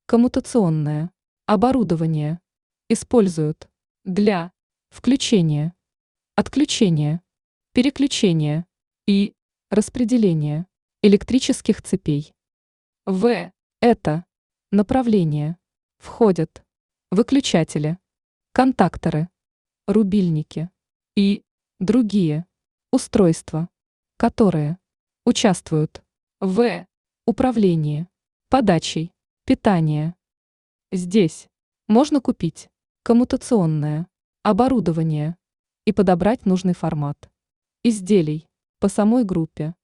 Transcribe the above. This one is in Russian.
коммутационное оборудование используют для включения, отключения, переключения и распределения электрических цепей. В это направление входят выключатели, контакторы, рубильники и другие устройства, которые участвуют в управлении подачей питания. Здесь можно купить коммутационное оборудование и подобрать нужный формат изделий по самой группе.